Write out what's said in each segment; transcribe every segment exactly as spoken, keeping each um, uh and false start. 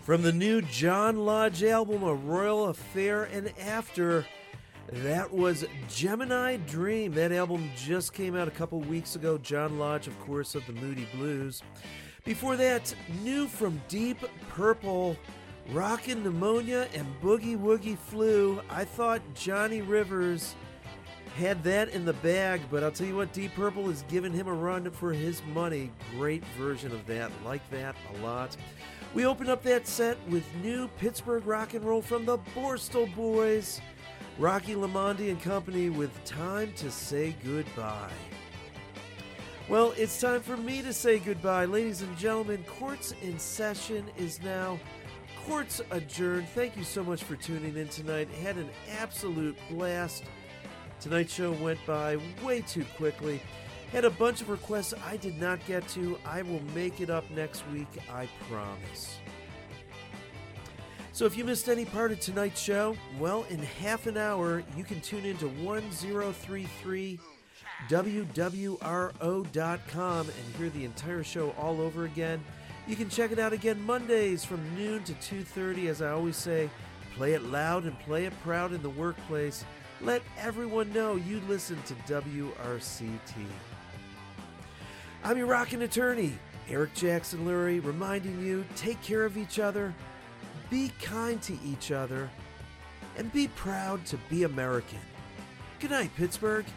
From the new John Lodge album, A Royal Affair and After, that was Gemini Dream. That album just came out a couple weeks ago. John Lodge, of course, of the Moody Blues. Before that, new from Deep Purple, Rockin' Pneumonia and Boogie Woogie Flu. I thought Johnny Rivers had that in the bag, but I'll tell you what, Deep Purple is giving him a run for his money. Great version of that. Like that a lot. We opened up that set with new Pittsburgh rock and roll from the Borstal Boys, Rocky Lamondi and Company with Time to Say Goodbye. Well, it's time for me to say goodbye. Ladies and gentlemen, Courts in Session is now Courts adjourned. Thank you so much for tuning in tonight. Had an absolute blast. Tonight's show went by way too quickly. Had a bunch of requests I did not get to. I will make it up next week, I promise. So if you missed any part of tonight's show, well, in half an hour, you can tune into ten thirty-three W W R O dot com and hear the entire show all over again. You can check it out again Mondays from noon to two thirty. As I always say, play it loud and play it proud in the workplace. Let everyone know you listen to W R C T. I'm your rockin' attorney, Eric Jackson Lurie, reminding you, take care of each other, be kind to each other, and be proud to be American. Good night, Pittsburgh.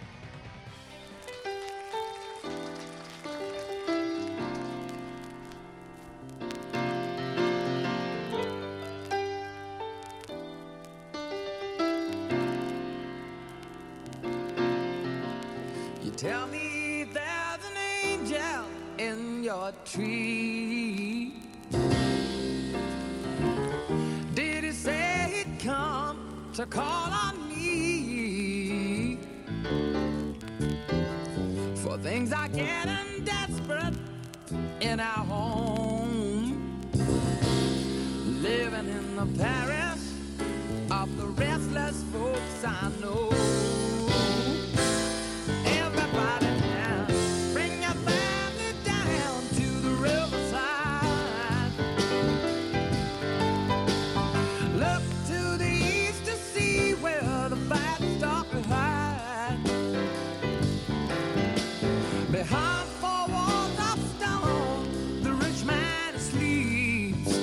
You tell me there's an angel in your tree. Did he say he'd come to call on me? For things are getting desperate in our home, living in the parish of the restless folks I know. Everybody now, bring your family down to the riverside. Look to the east to see where the fighting stock will hide. Behind four walls of stone, the rich man sleeps.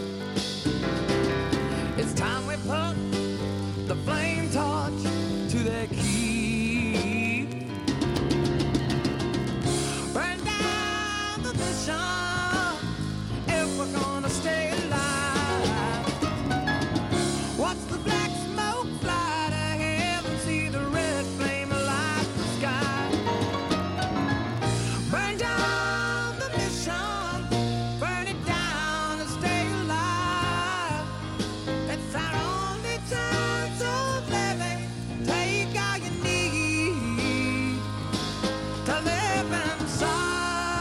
It's time we put the flame torch to their key. Burn down the mission if we're gonna stay alive. Watch the black smoke fly to heaven, see the red flame light the sky. Burn down the mission, burn it down and stay alive. It's our only chance of living. Take all you need to live inside.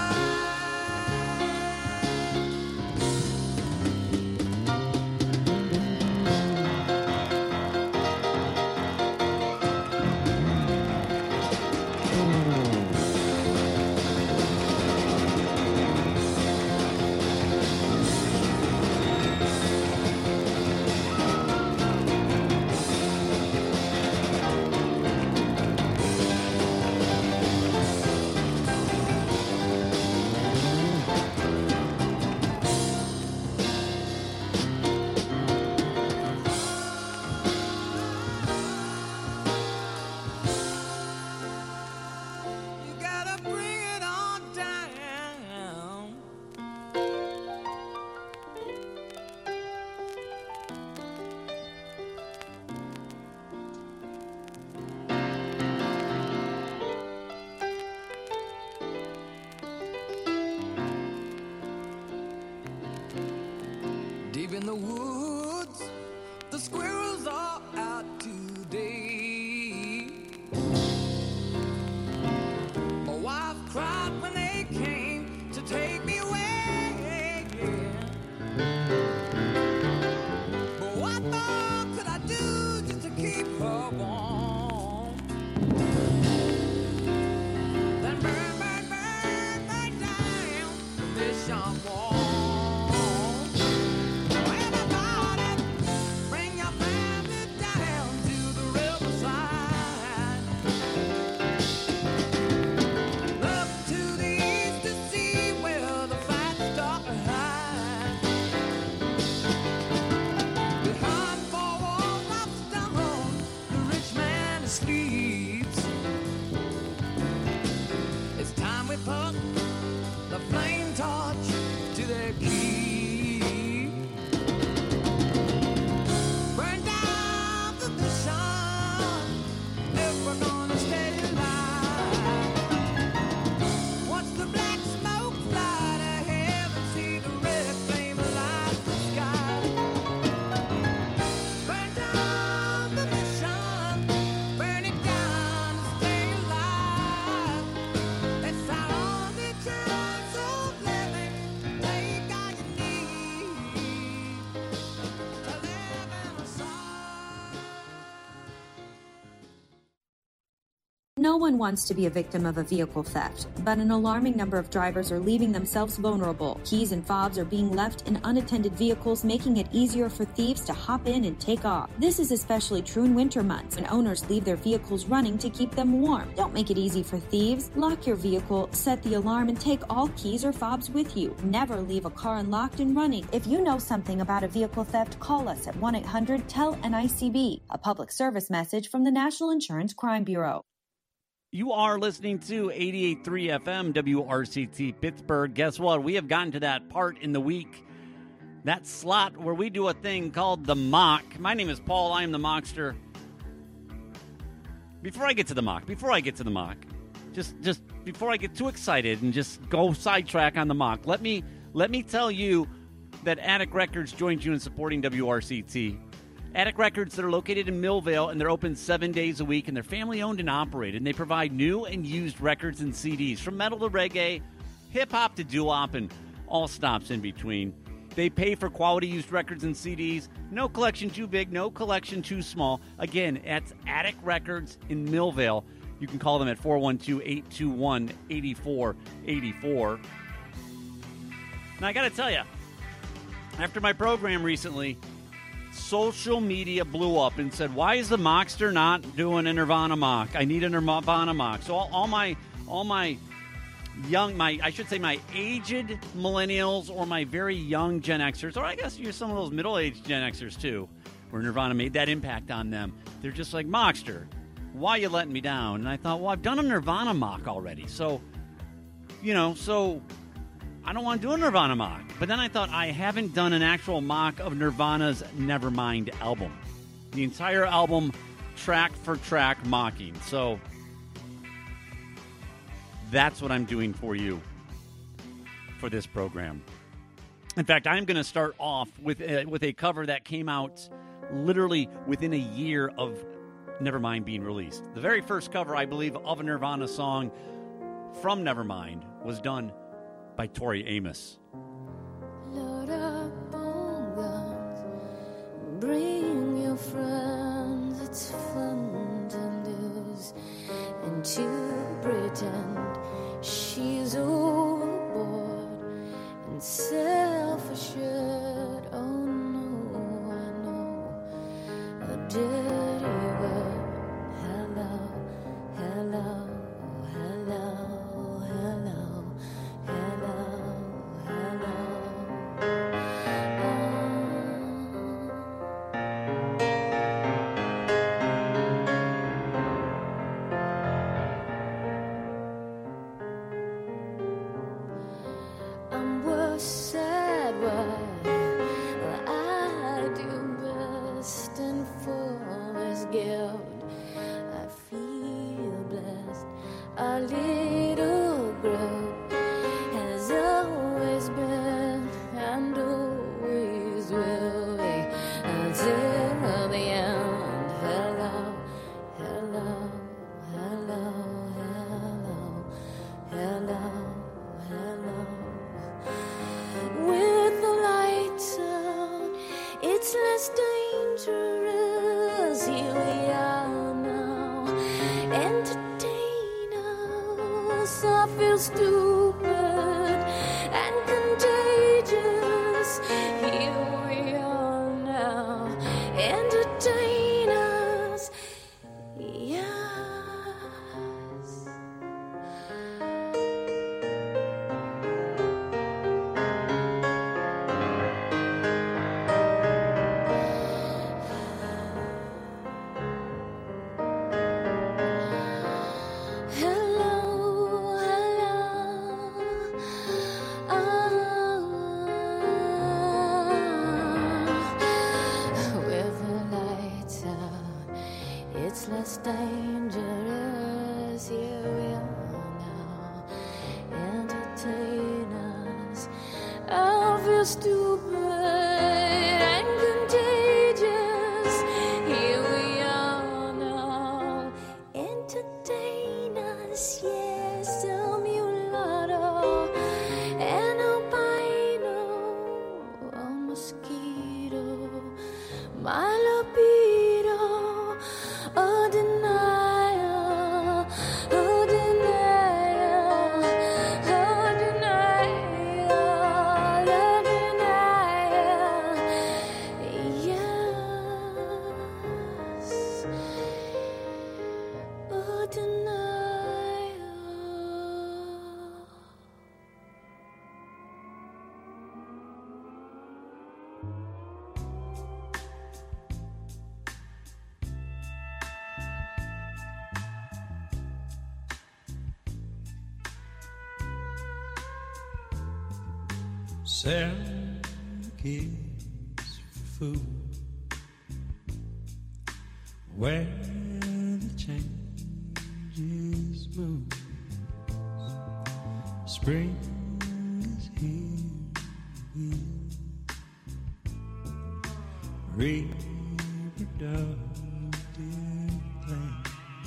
You gotta bring it on down. Deep in the woods, the squirrels are out today. My wife cried when they came to take me away. But what more could I do just to keep her warm? Then burn, burn, burn, burn down the mission wall. No one wants to be a victim of a vehicle theft, but an alarming number of drivers are leaving themselves vulnerable. Keys and fobs are being left in unattended vehicles, making it easier for thieves to hop in and take off. This is especially true in winter months, when owners leave their vehicles running to keep them warm. Don't make it easy for thieves. Lock your vehicle, set the alarm, and take all keys or fobs with you. Never leave a car unlocked and running. If you know something about a vehicle theft, call us at one eight hundred T E L N I C B, a public service message from the National Insurance Crime Bureau. You are listening to eighty-eight point three F M W R C T Pittsburgh. Guess what? We have gotten to that part in the week, that slot where we do a thing called the mock. My name is Paul. I am the mockster. Before I get to the mock, before I get to the mock, just just before I get too excited and just go sidetrack on the mock, let me let me tell you that Attic Records joins you in supporting W R C T. Attic Records, they're located in Millvale, and they're open seven days a week, and they're family-owned and operated, and they provide new and used records and C Ds, from metal to reggae, hip-hop to doo-wop, and all stops in between. They pay for quality used records and C Ds. No collection too big, no collection too small. Again, it's Attic Records in Millvale. You can call them at four one two, eight two one, eight four eight four. Now, I got to tell you, after my program recently, social media blew up and said, why is the mockster not doing a Nirvana mock? I need a Nirvana mock. So all, all my all my young, my I should say my aged millennials or my very young Gen Xers, or I guess you're some of those middle-aged Gen Xers too, where Nirvana made that impact on them. They're just like, mockster, why are you letting me down? And I thought, well, I've done a Nirvana mock already. So, you know, so I don't want to do a Nirvana mock. But then I thought, I haven't done an actual mock of Nirvana's Nevermind album. The entire album, track for track mocking. So that's what I'm doing for you for this program. In fact, I'm going to start off with a, with a cover that came out literally within a year of Nevermind being released. The very first cover, I believe, of a Nirvana song from Nevermind was done by Tori Amos. Load up on guns, bring your friends, it's fun to lose, and to pretend she's overboard and self-assured. Oh no, I know a dirty word. Hello, hello, hello, hello. selling kids for food, where the changes move. Spring is here again, reproductive plan.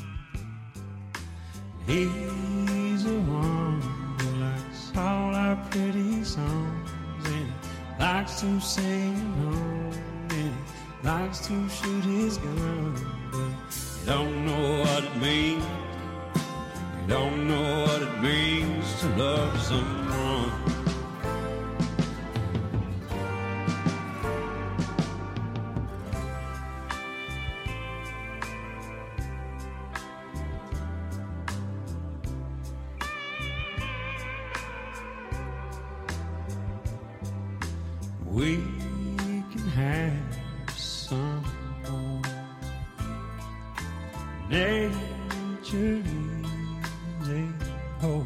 He's a one who likes all our pretty songs, and he likes to sing along, and he likes to shoot his gun, but he don't know what it means. You don't know what it means to love someone. We can have some more. Nature is a whole.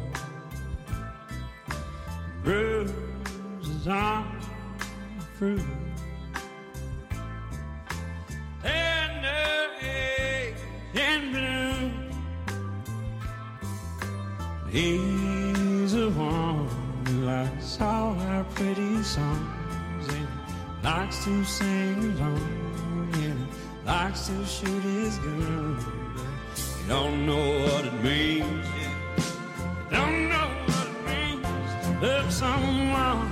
Bruises on the fruit. Tender eggs in bloom. He's the one who likes all our pretty songs, and likes to sing along, and likes to shoot his gun. You don't know what it means. You don't know what it means to love someone.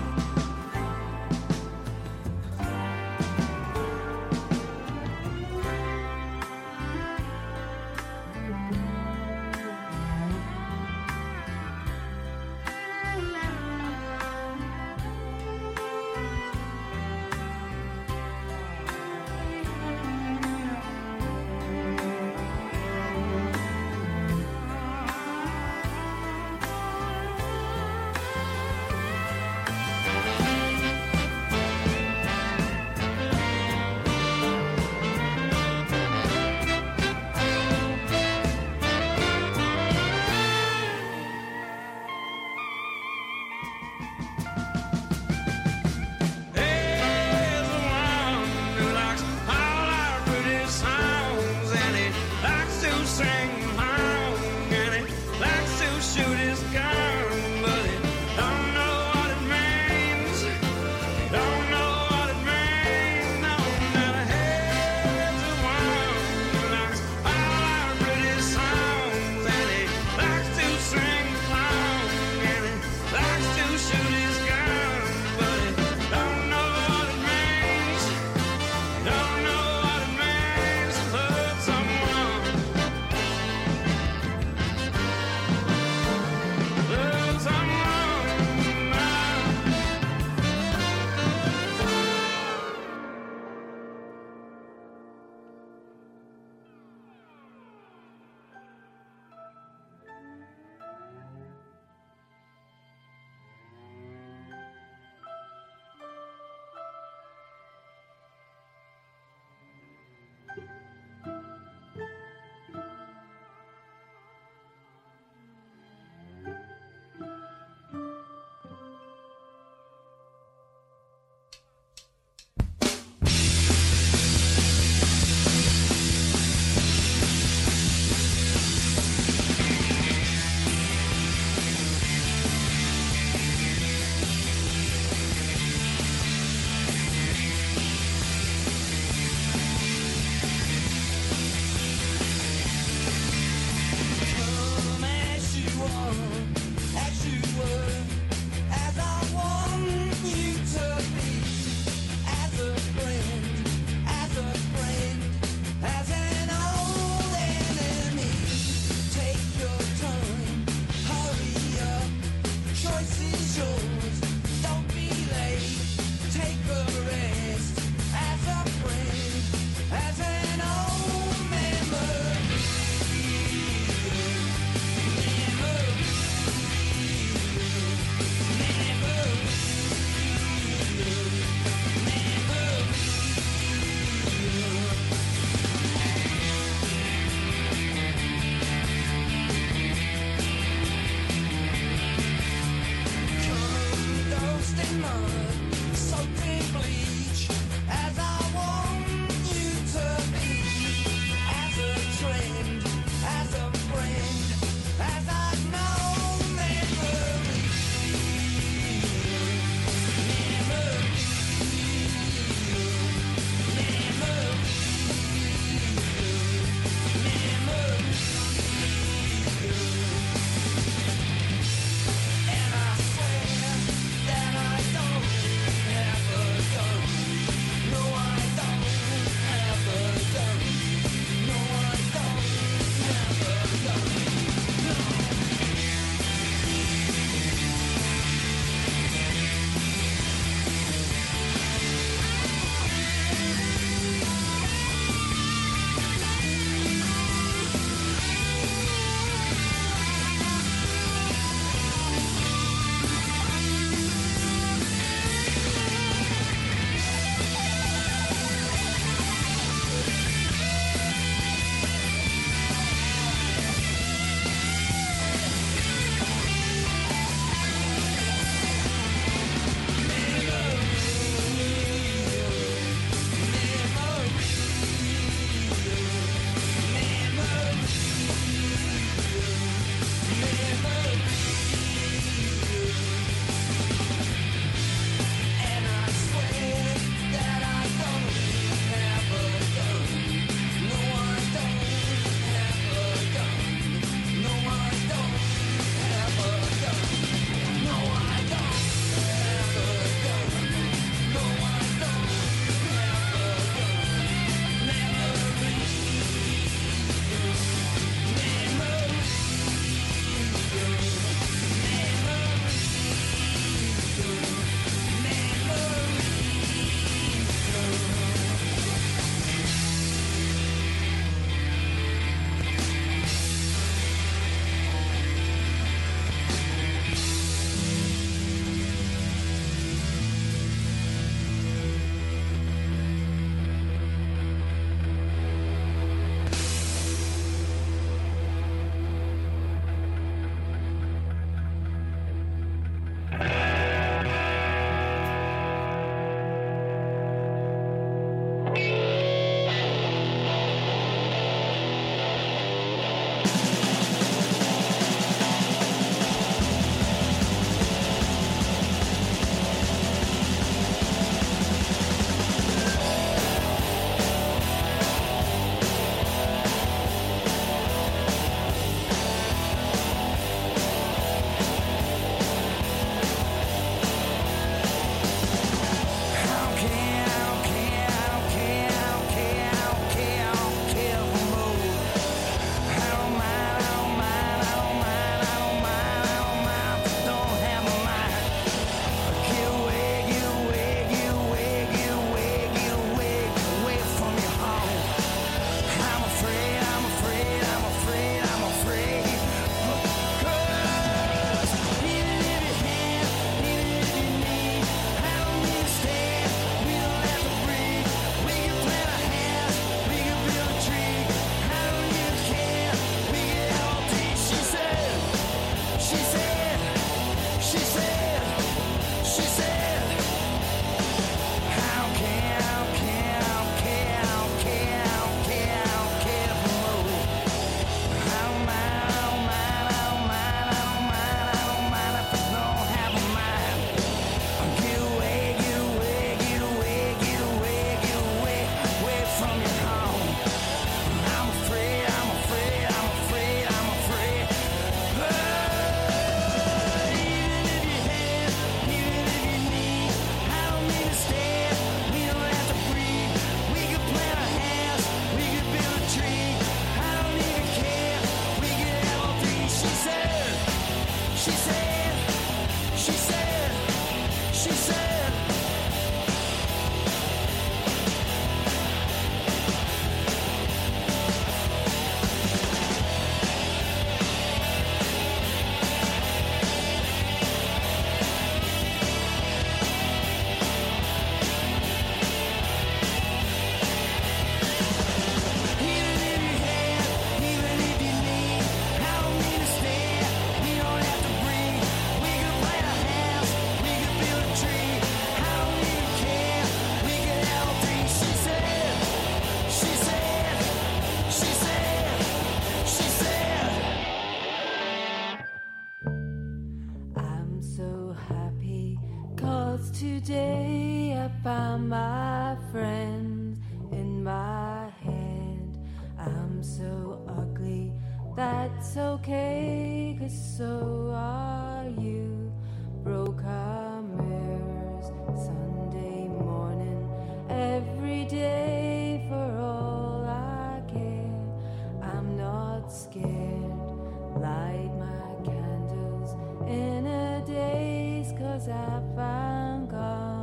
that's okay, 'cause so are you. Broke our mirrors Sunday morning, every day for all I care. I'm not scared, light my candles in a daze, 'cause I found God.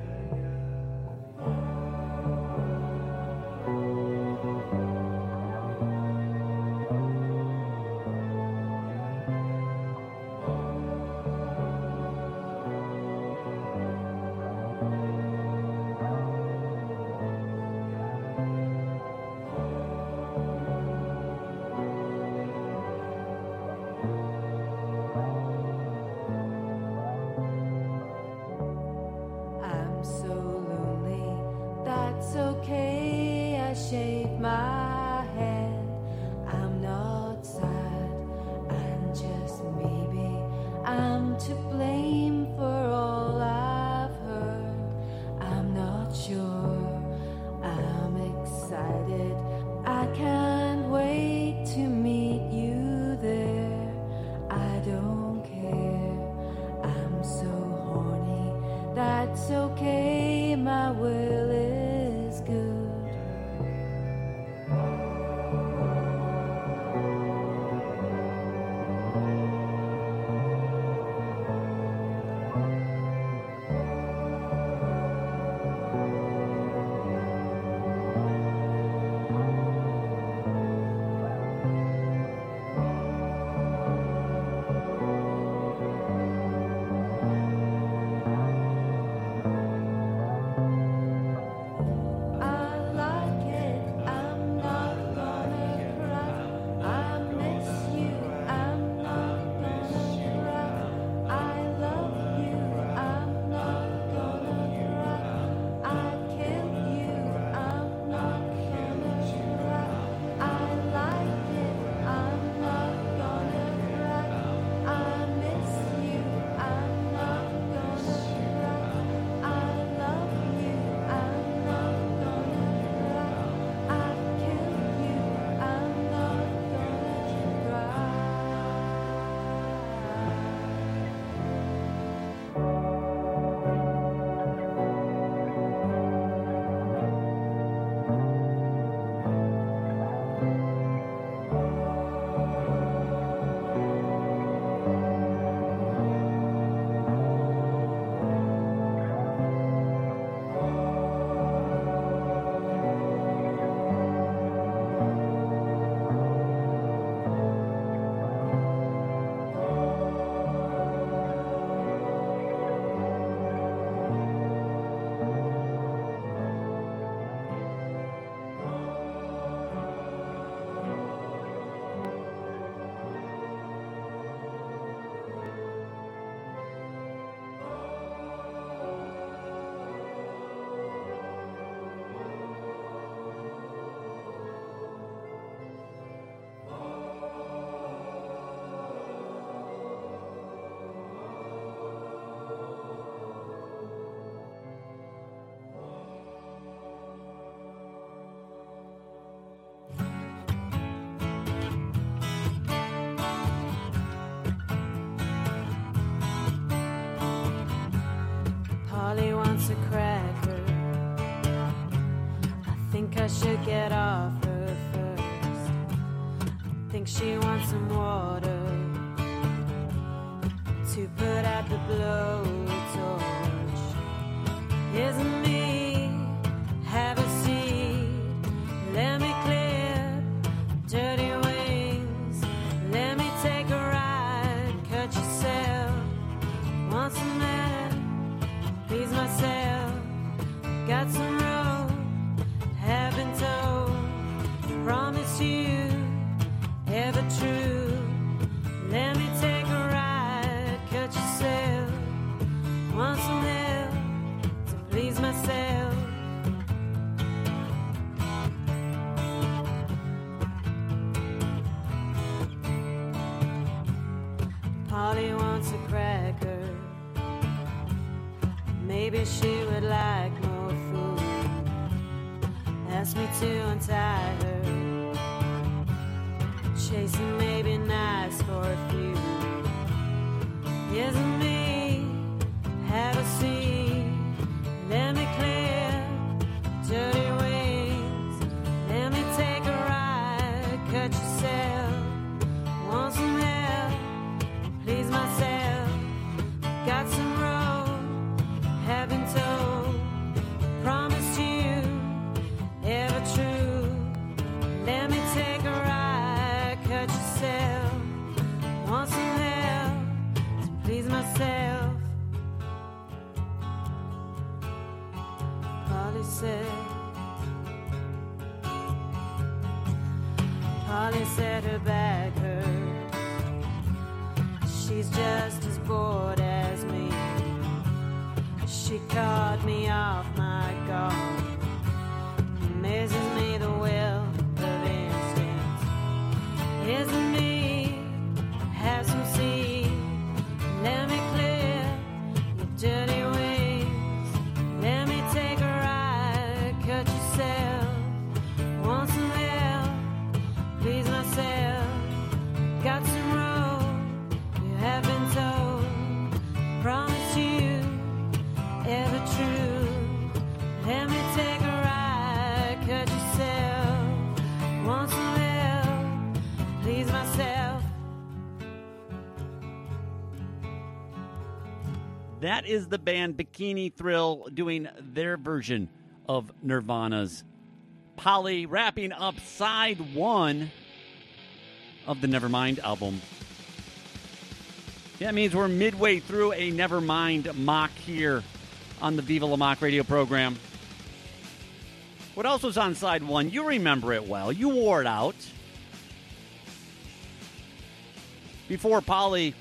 I'm so lonely, that's okay, I shave my head. I'm not sad, and just maybe I'm to blame for all I've heard. I'm not sure, I'm excited, I can't wait to meet you there. I don't care, I'm so horny, that's okay, my will is good. I like it, I'm not gonna cry. I miss you, I'm not gonna cry. I love you, I'm not gonna cry. I kill you, I'm not gonna cry. I like it, I'm not gonna cry. I miss you, I'm not gonna cry. I love you, I'm not gonna cry. I kill you, I'm not gonna cry. Polly wants a cracker. I think I should get off her first. I think she wants some water to put out the blowtorch. Isn't me, have a seat, let me clip dirty wings, let me take a ride, cut yourself, want some matter, please myself, got some rope, have been told, promise you, ever true, let me take a ride, cut yourself, want some help, to please myself. Polly wants a cracker. Maybe she would like more food. Ask me to untie her. Chasing may be nice for a few. Yes, me, have a seat. Let me clear dirty wings. Let me take a ride, cut yourself. Want some help, please myself. Got some road, have been told. Promised you, ever true. Let me take a ride, cut yourself. Want some help, to please myself. Polly said, Polly said her back hurt. She's just as bored as me. She caught me off my guard. Amazes me the will of instinct. Isn't me, have some seed. Let me clear your dirty wings. Let me take a ride, cut yourself. Want some help, please myself. Got some road, you have been told. Promise you, ever true. Let me take a ride, cut yourself. Want some help, please myself. That is the band Bikini Thrill doing their version of Nirvana's Polly, wrapping up side one of the Nevermind album. That means we're midway through a Nevermind mock here on the Viva La Mock radio program. What else was on side one? You remember it well. You wore it out. Before Polly,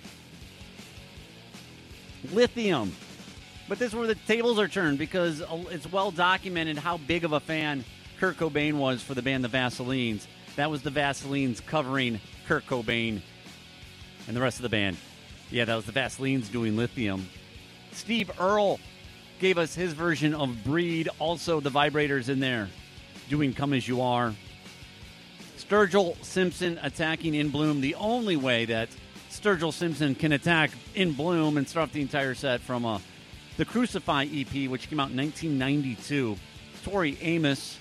Lithium. But this is where the tables are turned, because it's well documented how big of a fan Kurt Cobain was for the band The Vaselines. That was the Vaselines covering Kurt Cobain and the rest of the band. Yeah, that was the Vaselines doing Lithium. Steve Earle gave us his version of Breed. Also, the Vibrators in there doing Come As You Are. Sturgill Simpson attacking In Bloom, the only way that Sturgill Simpson can attack In Bloom, and start off the entire set from uh, the Crucify E P, which came out in nineteen ninety-two. Tori Amos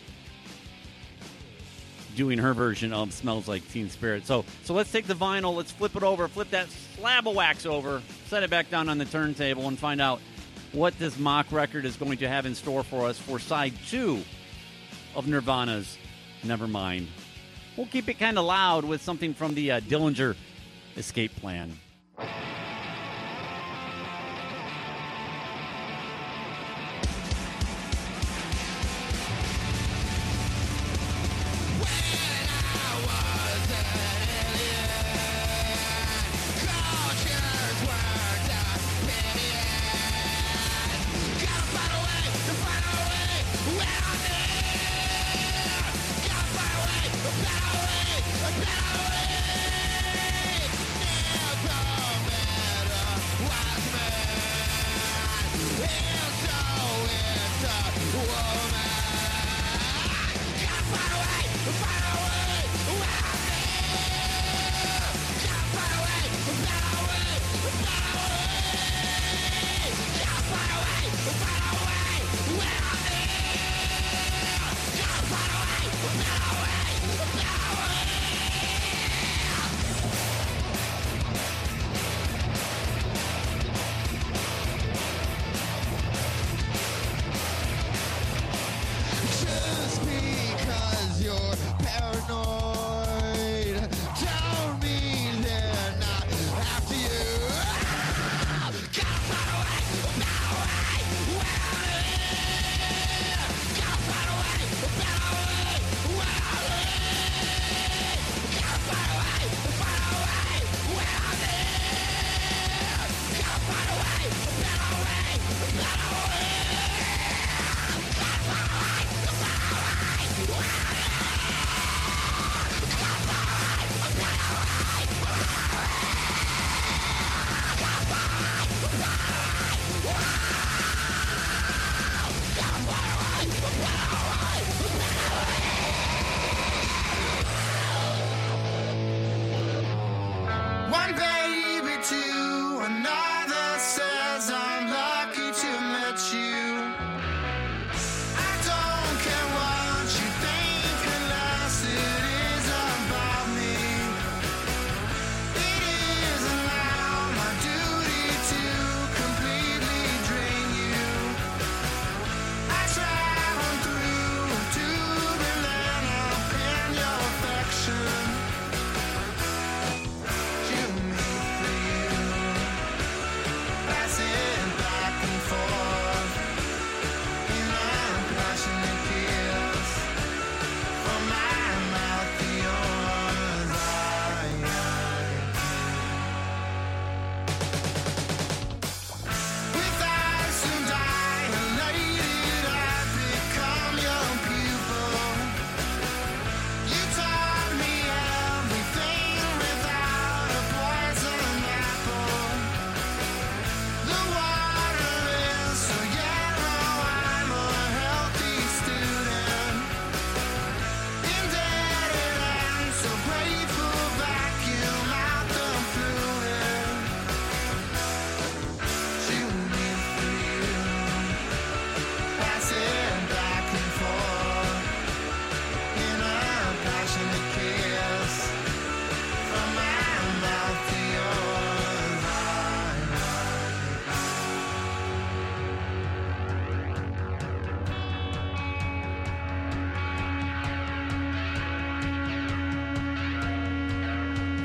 doing her version of Smells Like Teen Spirit. So, so let's take the vinyl, let's flip it over, flip that slab of wax over, set it back down on the turntable, and find out what this mock record is going to have in store for us for side two of Nirvana's Nevermind. We'll keep it kind of loud with something from the uh, Dillinger Escape Plan.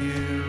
you.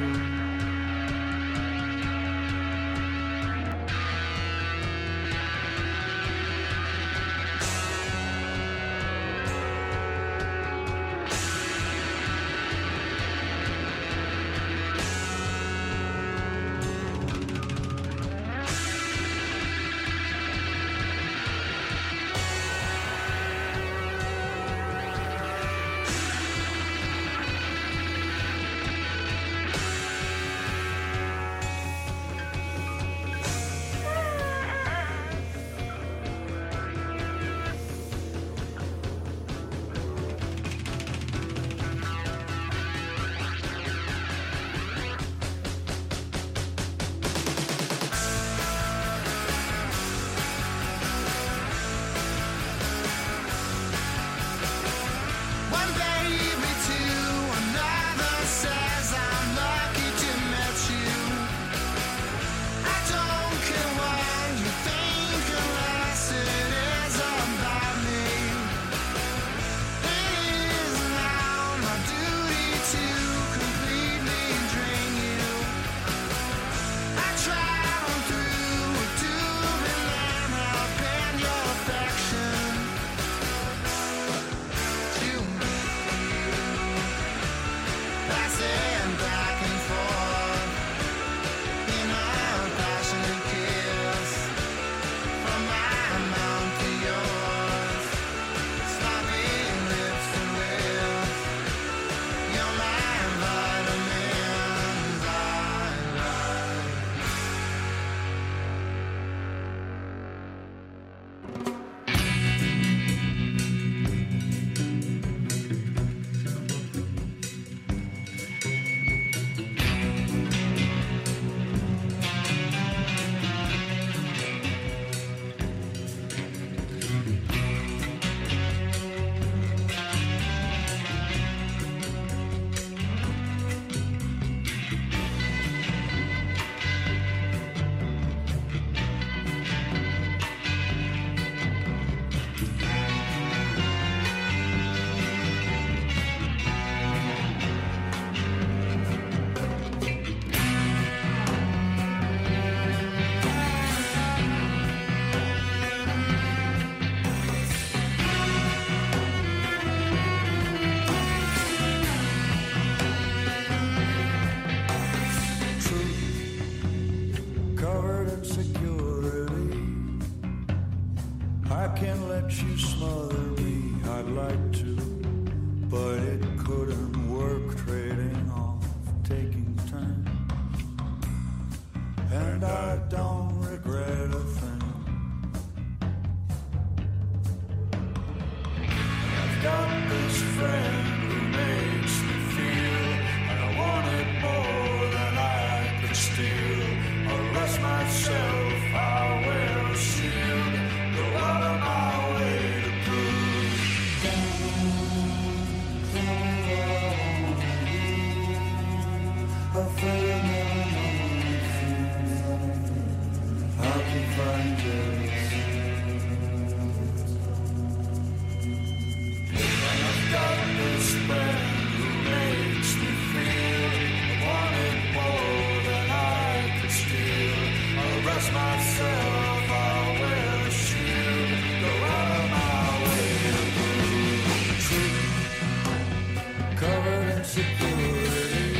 One baby to another says I'm lucky to met you. I don't care what you think unless it is about me. It is now my duty to completely drain you. I travel through a tube and then I'll bend your affection to me. Passing back and forth in a passionate kiss from my mouth to yours, slopping lips to lips. You're my vitamins, I like. Covered in security, I can't let you smother me. I'd like to, but it couldn't work. Trading off, taking turns, and I don't regret a thing. I've got this friend who makes me feel like I wanted more than I could steal. Arrest myself, I wear a shield, go out of my way to prove. A friend I can find this. I've got this friend who makes me feel I wanted more than I could steal. Arrest myself, I'll wear a shield, go out of my way to prove truth. Covered in security,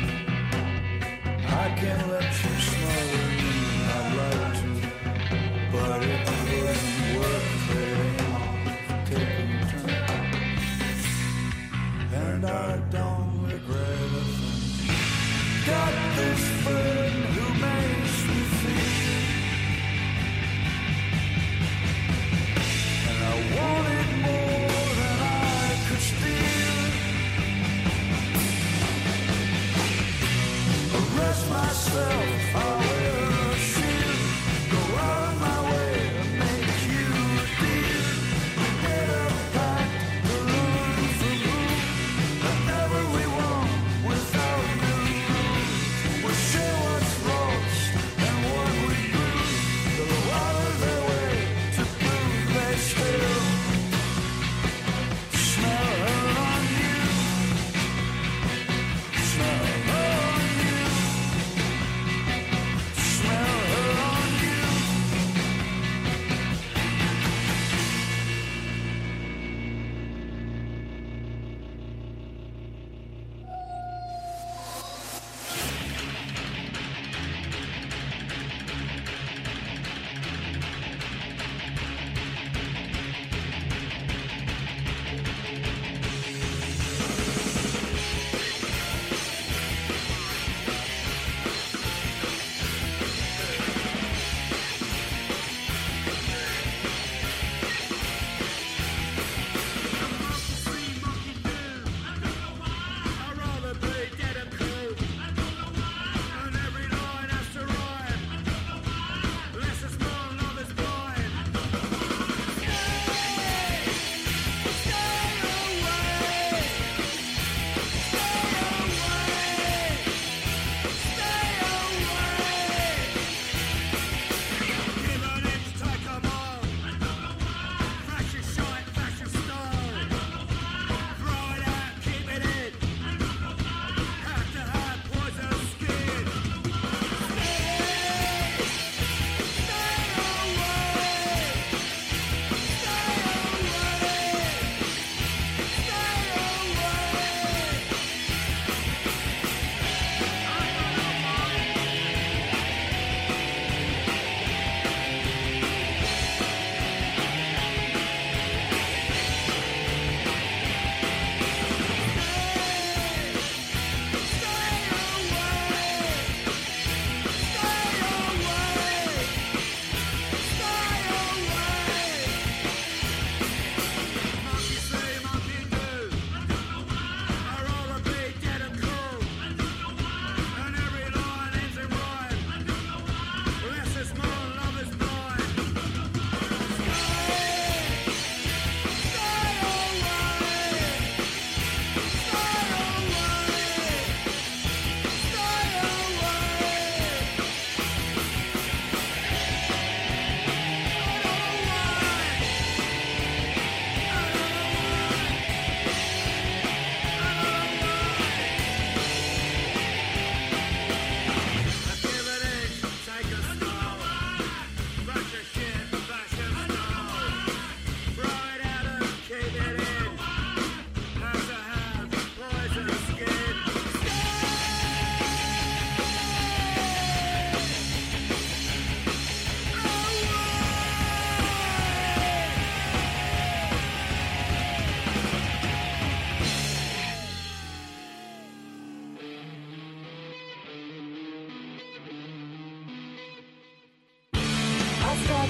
I can't let you smother me. I'd like to, but it wouldn't work. Trading off, taking turns, and I don't regret a thing. Got this friend who makes me feel, and I wanted more than I could steal. Arrest myself, I'll wear a shield, go out of my way to make you a deal. We made a pact to learn from rules, whatever we want without new rules. We share what's lost and what we lose. Go out of their way to prove they still smell her on you, smell her on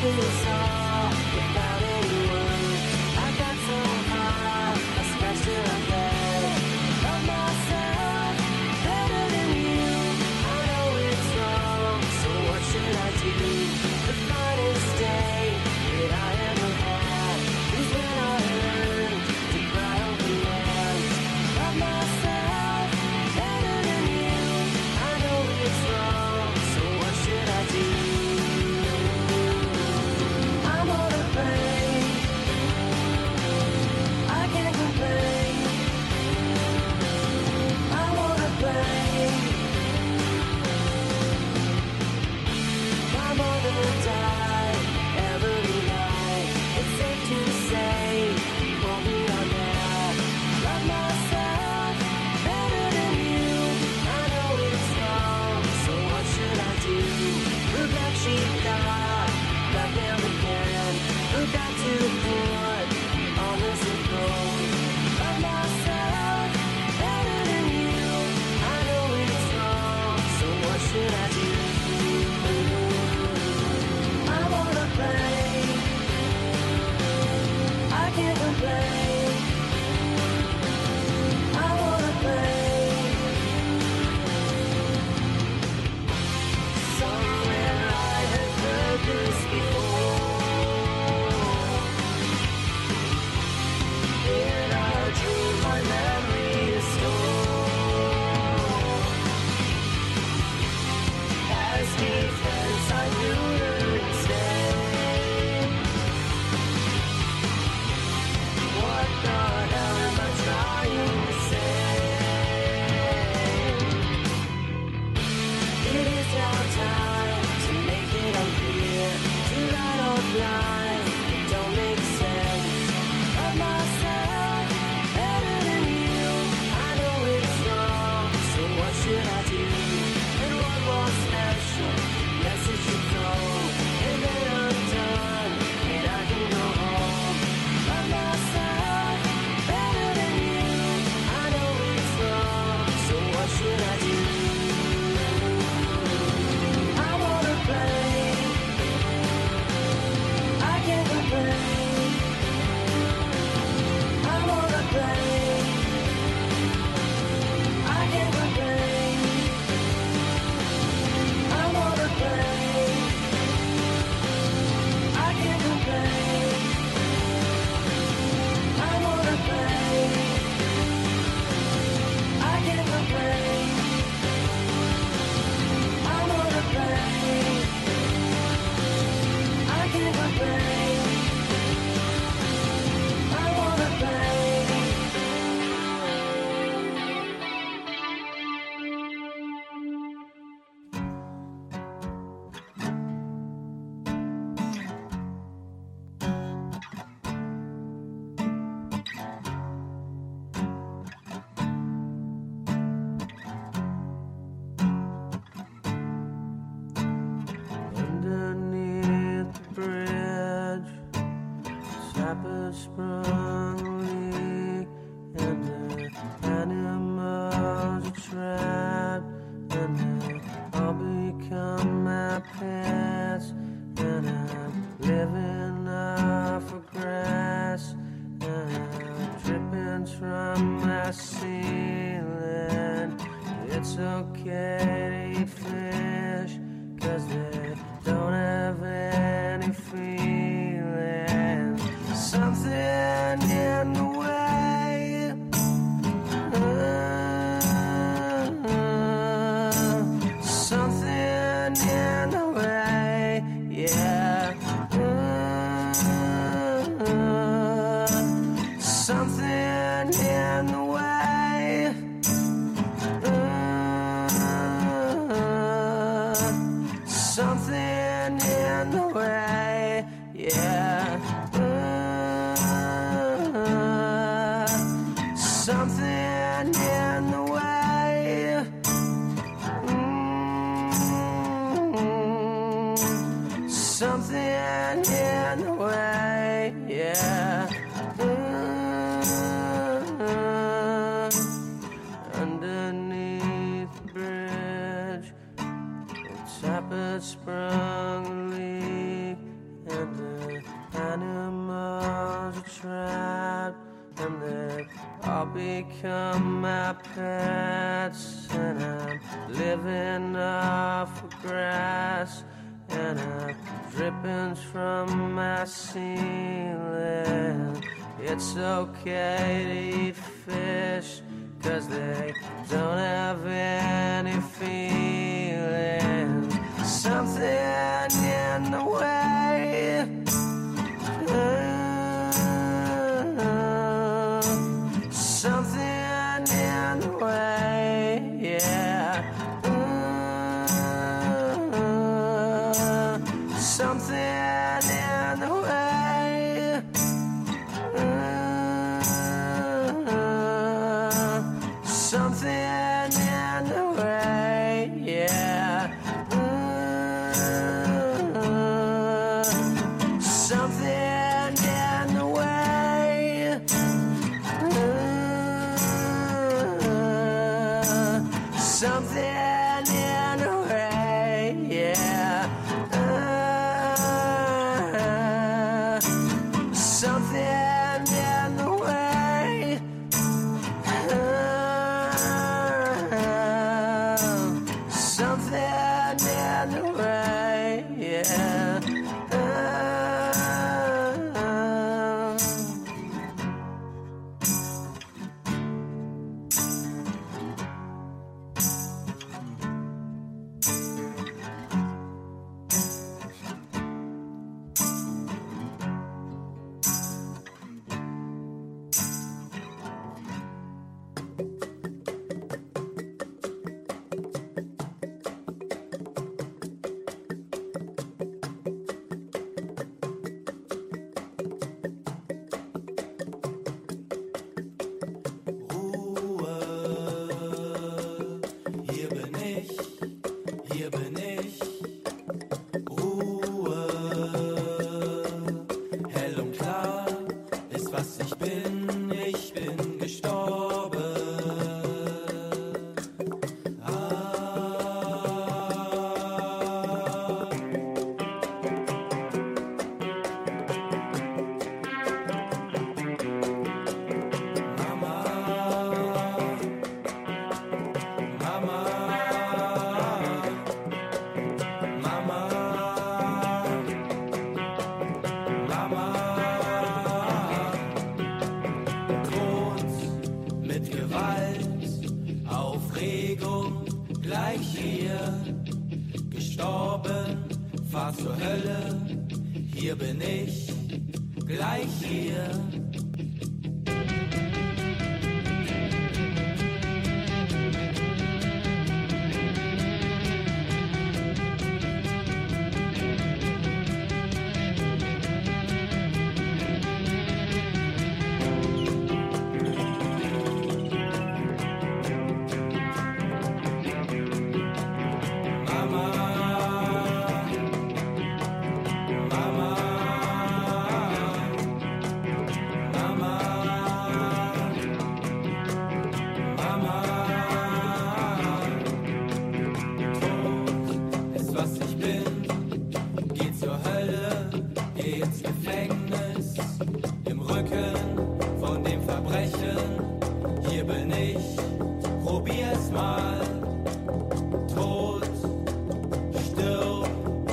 this all without any words. I got so high, I scratched till I fell. Love myself better than you. I know it's wrong, so what should I do? The finest day that I ever had is when I learned to cry open hands. Love myself better than you. I know it's wrong, so what should I do? I wanna play. I can't complain. I wanna play. My mother died every night. It's safe to say, won't be on that. Love myself better than you. I know it's wrong, so what should I do? The black sheep died, black nailed again. Who got to put on this throne? Love myself better than you. I know it's wrong, so what should I do? I wanna play. I can't complain. I wanna play. Somewhere I have heard this before. In a dream, my memory is stored. As defense, I neuter instead. What the hell am I trying to say? It is now time to make it unclear, to write all lines that don't make sense. Love myself better than you. I know it's wrong, so what should I do? And one more special message to go, and then I'm done, and I can go home. Love myself better than you. I know it's wrong, so what should I do? I wanna play. I can't complain. I wanna play. I can't complain. I wanna play. I can't complain. I wanna play. I can't complain. I wanna play. I can't complain. I wanna play. Underneath the bridge, sap has sprung a leak, and the animals are trapped, and they all become my pets, and I'm living off of grass, and I'm dripping from my ceiling. It's okay to eat fish, 'cause they don't have any feeling. Something in the way, uh, something in the way, yeah. Uh, something in the way. Uh, something in the way, yeah. Uh, something in the way. Mm, something in the way, yeah. Uh, underneath the bridge, the tap had sprung a leak, and become my pets, and I'm living off of grass, and I'm drippings from my ceiling. It's okay to eat fish, 'cause they don't have any feelings. Something in the way, uh, something in the way, yeah. Uh, something in the way. Uh, something in the way, yeah. Uh, something in the way. Uh, something in the way, yeah. Uh, something in the way. Uh, something in the way, yeah. Uh, Ruhe, hier bin ich, hier bin ich. Ruhe, hell und klar ist, was ich bin, ich bin gestorben. Ah. Mama, Mama, Mama, Mama, Tod mit Gewalt, Aufregung gleich hier, gestorben, fahr zur Hölle, hier bin ich, gleich hier. Mama, Mama, Mama, Mama. Tod ist, was ich bin, geh zur Hölle, geh ins Gefängnis, im Rücken von dem Verbrechen. Hier bin ich, probier's mal. Tod, stirb.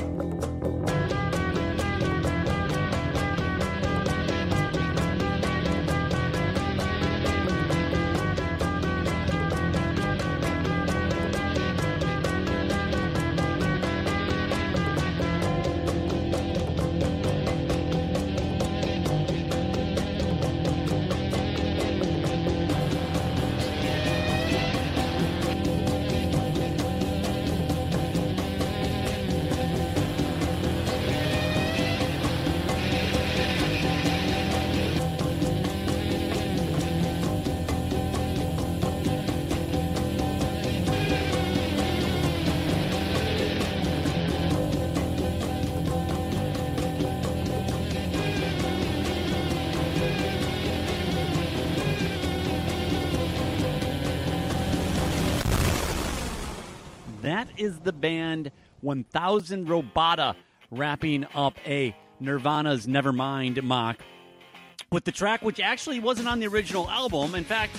That is the band one thousand Robota wrapping up a Nirvana's Nevermind mock with the track, which actually wasn't on the original album. In fact,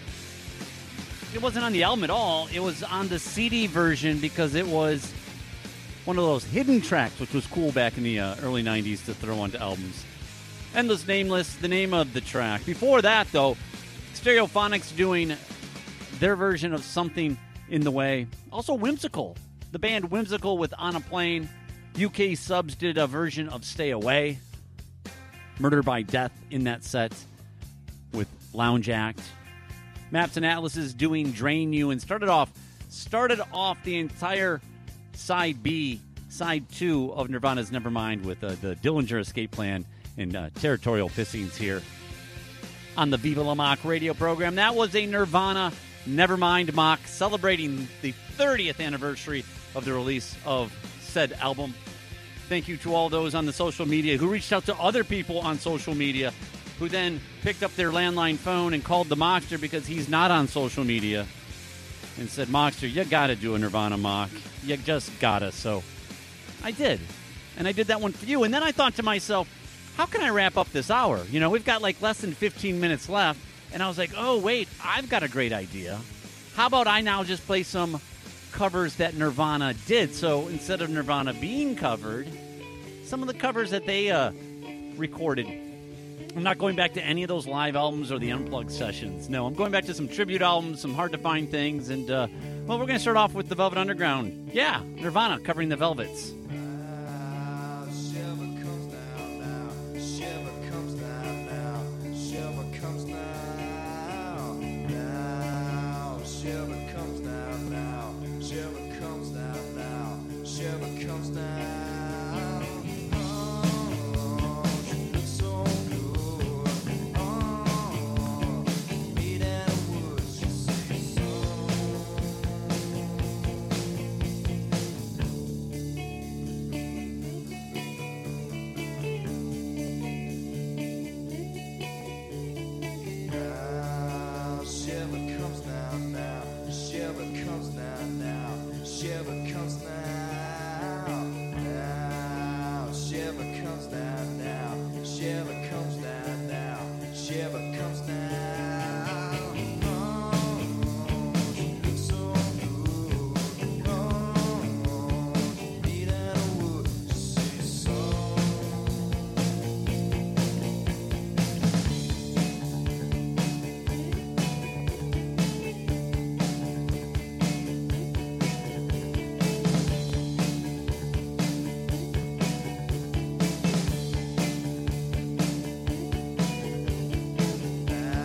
it wasn't on the album at all. It was on the C D version because it was one of those hidden tracks, which was cool back in the uh, early nineties to throw onto albums. Endless Nameless, the name of the track. Before that, though, Stereophonics doing their version of Something in the Way. Also Whimsical, the band Whimsical with On a Plane. U K Subs did a version of Stay Away. Murder by Death in that set with Lounge Act. Maps and Atlases doing Drain You, and started off started off the entire side B, side two of Nirvana's Nevermind with uh, the Dillinger Escape Plan and uh, Territorial Pissings here on the Viva La Mock radio program. That was a Nirvana Nevermind mock celebrating the thirtieth anniversary of the release of said album. Thank you to all those on the social media who reached out to other people on social media who then picked up their landline phone and called the Mockster because he's not on social media and said, Mockster, you gotta do a Nirvana mock. You just gotta. So I did. And I did that one for you. And then I thought to myself, how can I wrap up this hour? You know, we've got like less than fifteen minutes left. And I was like, oh, wait, I've got a great idea. How about I now just play some covers that Nirvana did? So instead of Nirvana being covered, some of the covers that they uh, recorded. I'm not going back to any of those live albums or the unplugged sessions. No, I'm going back to some tribute albums, some hard-to-find things. And, uh, well, we're going to start off with the Velvet Underground. Yeah, Nirvana covering the Velvets. Now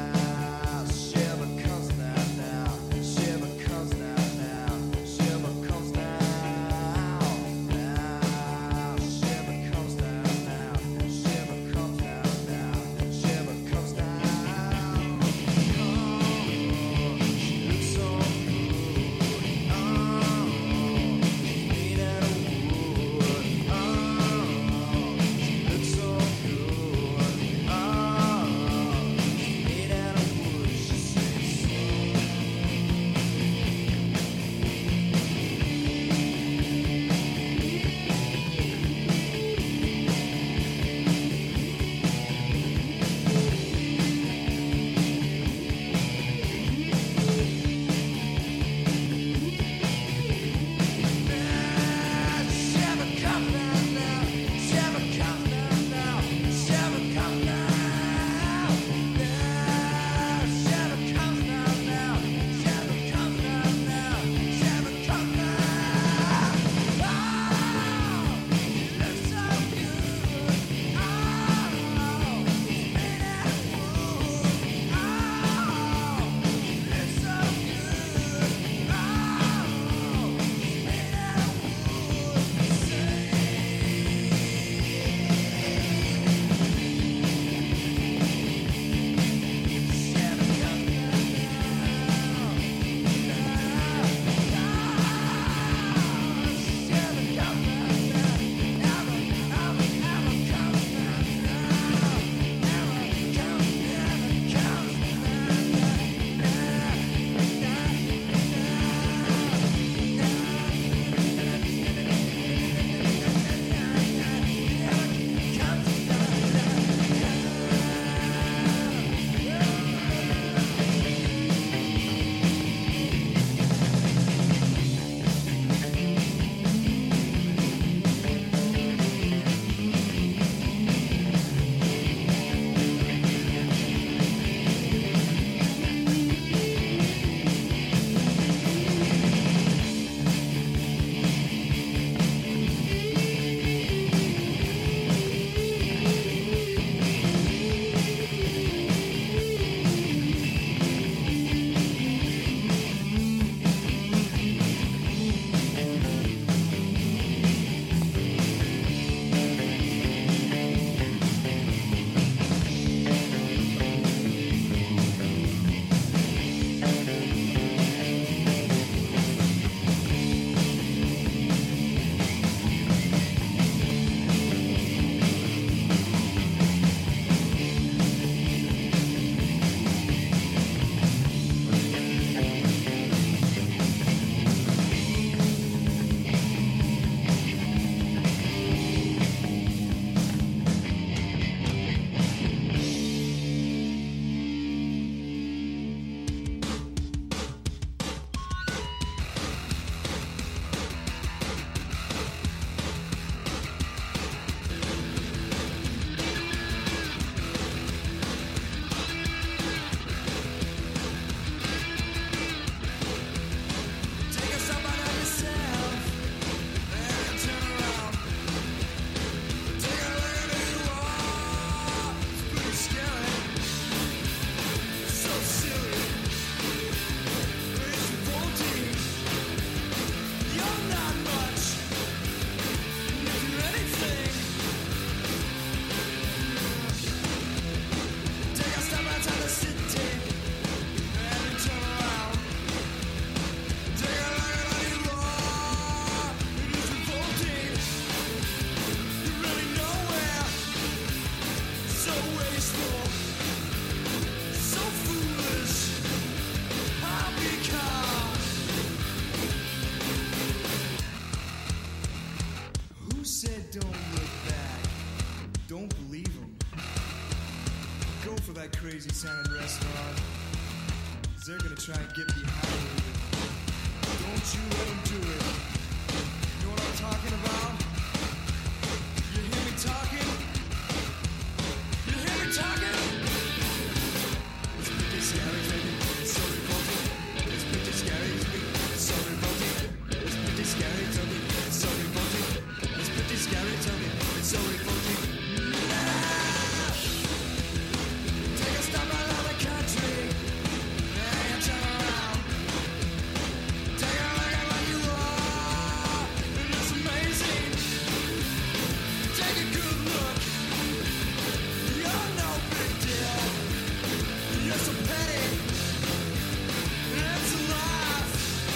try and get behind you. Don't you let them do it. You know what I'm talking about? You hear me talking? You hear me talking? It's pretty scary, baby. It's so revolting. It's pretty scary to me. It's so revolting. It's pretty scary to me. It's so revolting. It's pretty scary to me. It's so revolting. Ah! Take a stop out of the country. And turn around. Take a look at what you are. It's amazing. Take a good look. You're no big deal. You're so petty. It's a laugh.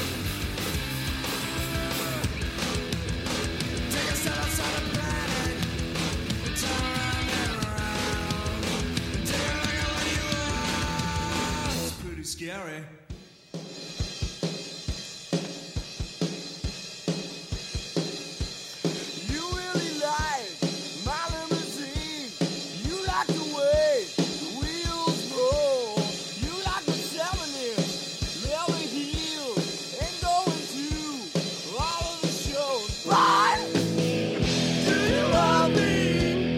Take a step outside the planet. Turn around and around. Take a look at what you are. It's pretty scary. You really like my limousine. You like the way the wheels roll. You like the seventies, leather heels, and going to all of the shows. But do you love me?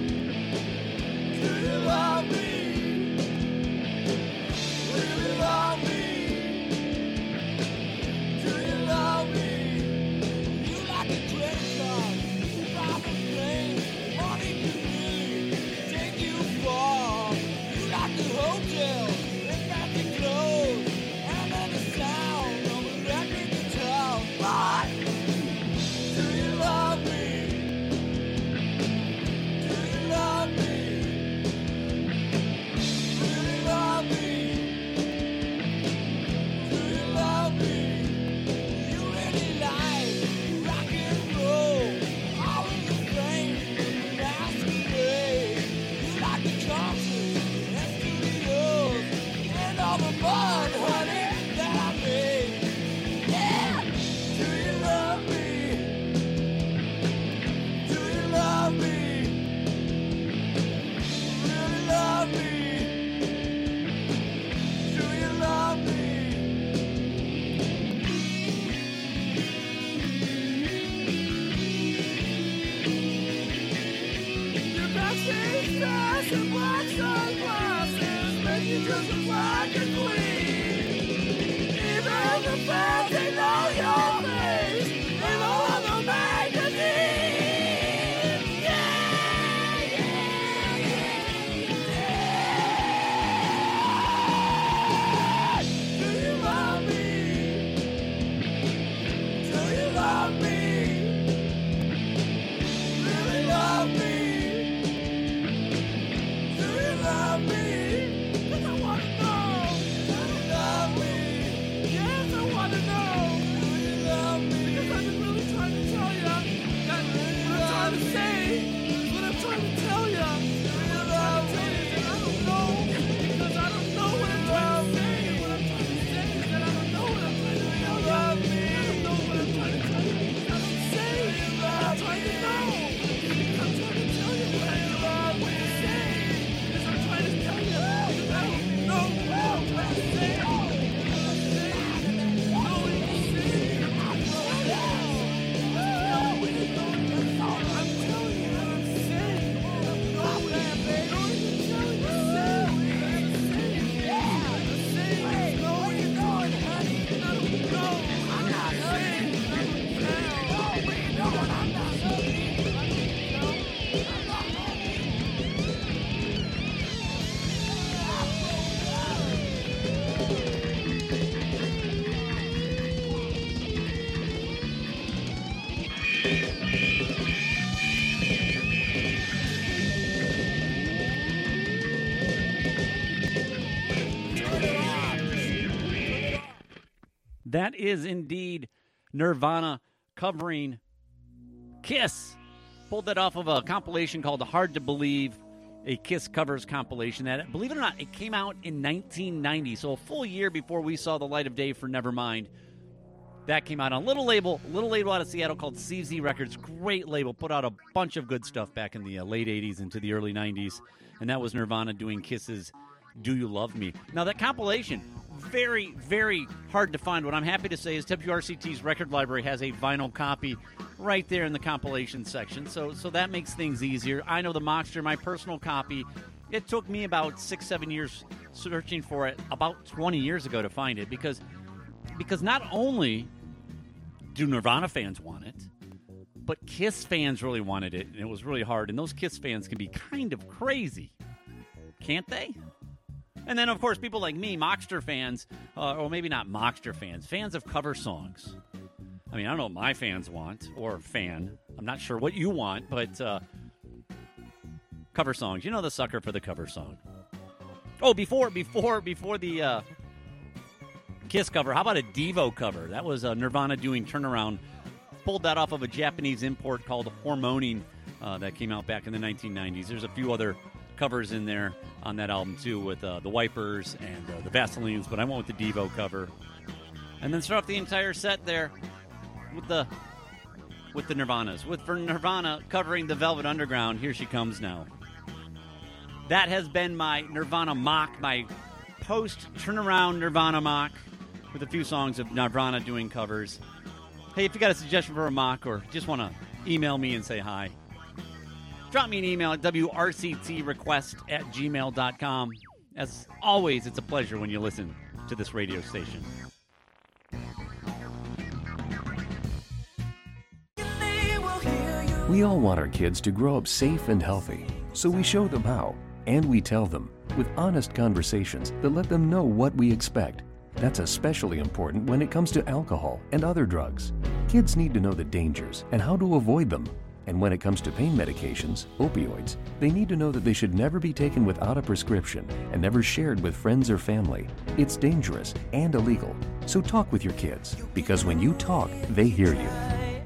Do you love me? Really love me? Do you love me? You like a credit card, you buy the things, money can really take you far. You like the hotel, and fancy clothes, and then the sound of a record guitar. But do you love me? Do you love me? Really love me? Do you love me? You really like rock and roll, all of the things, masquerade. You like the concerts and studios, and all the mud, honey, that I made. Yeah! Do you love me? Do you love me? Really love me? Do you love me? Your backstage pass and black sunglasses make you just look like a queen. Even the fans, they know your face. They know on the magazine. Yeah, yeah, yeah, yeah. Do you love me? Do you love me? Really love me? Do you love me? 'Cause I wanna know. Do you love me? Yes, I wanna know. Do you love me? Because I've been really trying to tell you that what I'm trying to say is what I'm trying to tell you. Do you love me? I don't know because I don't know what I'm trying to say. And what I'm trying to say is that I don't know what I'm trying to tell you. I don't know what I'm trying to tell you. I don't say. I'm trying to know. I'm trying to tell you what I love. What you say is I'm trying to tell you because I don't know what I'm trying to say. I don't know what you say. I don't know what you know. I'm telling you what I'm saying. I don't know what I'm saying. I'm telling you what I'm saying. Yeah, I'm saying. I don't know what you're doing, honey. I don't know. I'm not saying. I don't know what you're doing. I'm not saying. I don't know. I'm not That is indeed Nirvana covering Kiss. Pulled that off of a compilation called Hard to Believe, a Kiss covers compilation. That, believe it or not, it came out in nineteen ninety, so a full year before we saw the light of day for Nevermind. That came out on a little label, little label out of Seattle called C Z Records. Great label, put out a bunch of good stuff back in the uh, late eighties into the early nineties. And that was Nirvana doing Kiss's Do You Love Me? Now, that compilation, very, very hard to find. What I'm happy to say is W R C T's record library has a vinyl copy right there in the compilation section, so so that makes things easier. I know the Mockster, my personal copy, it took me about six, seven years searching for it about twenty years ago to find it, because because not only do Nirvana fans want it, but Kiss fans really wanted it, and it was really hard, and those Kiss fans can be kind of crazy, can't they? And then, of course, people like me, Mockster fans, uh, or maybe not Mockster fans, fans of cover songs. I mean, I don't know what my fans want, or fan. I'm not sure what you want, but uh, cover songs. You know the sucker for the cover song. Oh, before before, before the uh, Kiss cover, how about a Devo cover? That was uh, Nirvana doing Turnaround. Pulled that off of a Japanese import called Hormoning uh, that came out back in the nineteen nineties. There's a few other covers in there on that album, too, with uh, the Wipers and uh, the Vaselines, but I went with the Devo cover. And then start off the entire set there with the with the Nirvanas. With for Nirvana covering the Velvet Underground, Here She Comes Now. That has been my Nirvana mock, my post-turnaround Nirvana mock, with a few songs of Nirvana doing covers. Hey, if you got a suggestion for a mock or just want to email me and say hi, drop me an email at W R C T request at gmail dot com. As always, it's a pleasure when you listen to this radio station. We all want our kids to grow up safe and healthy, so we show them how, and we tell them with honest conversations that let them know what we expect. That's especially important when it comes to alcohol and other drugs. Kids need to know the dangers and how to avoid them. And when it comes to pain medications, opioids, they need to know that they should never be taken without a prescription and never shared with friends or family. It's dangerous and illegal. So talk with your kids, because when you talk, they hear you.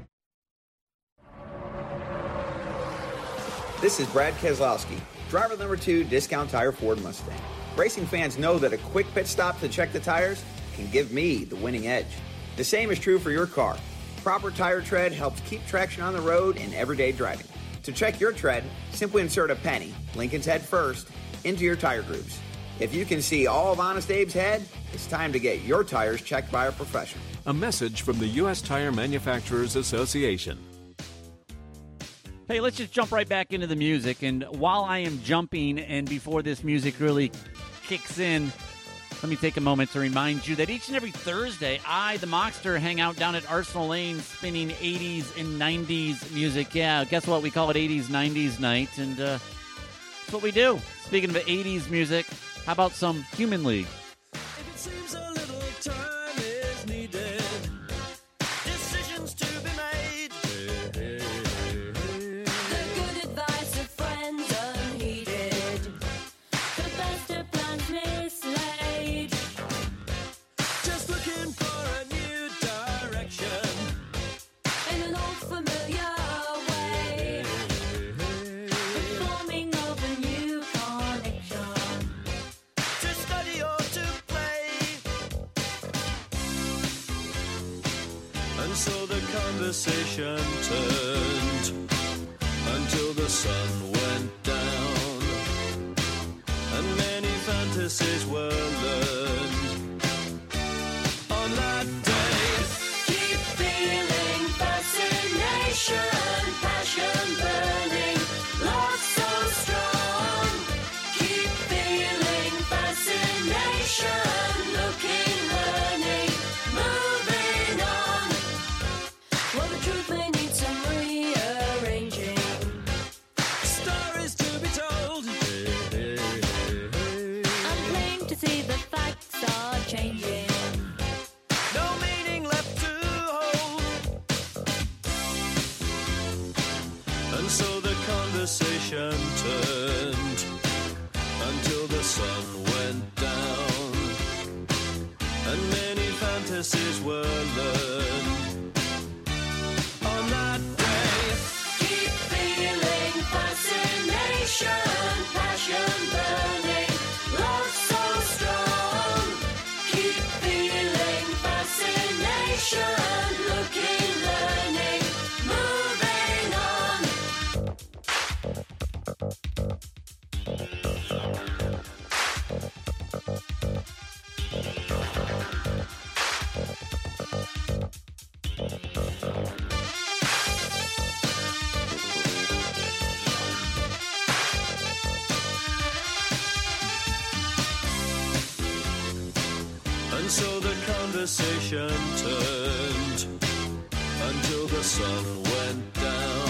This is Brad Keselowski, driver number two, Discount Tire Ford Mustang. Racing fans know that a quick pit stop to check the tires can give me the winning edge. The same is true for your car. Proper tire tread helps keep traction on the road in everyday driving. To check your tread, simply insert a penny, Lincoln's head first, into your tire grooves. If you can see all of Honest Abe's head, it's time to get your tires checked by a professional. A message from the U S Tire Manufacturers Association. Hey, let's just jump right back into the music. And while I am jumping, and before this music really kicks in, let me take a moment to remind you that each and every Thursday, I, the Mockster, hang out down at Arsenal Lane spinning eighties and nineties music. Yeah, guess what? We call it eighties, nineties night, and uh, that's what we do. Speaking of eighties music, how about some Human League? If it seems a little time is needed, decisions to be made. The good advice of friends unheeded, the best of plans mislaid. Just looking for a new direction In an old familiar way, the forming of a new connection. to study or to play. And so the conversation turned until the sun went down, and many fantasies were learned on that day. Keep feeling fascination, passion burning, love so strong. Keep feeling fascination, looking, learning, moving on. Well, the truth may need some rearranging. Stories to be told. I'm plain to see the facts are changing. No meaning left to hold. And so the conversation turned until the sun went down, and many fantasies were learned on that day. Keep feeling fascination, passion burning, love so strong. Keep feeling fascination, looking, learning, moving on. conversation turned until the sun went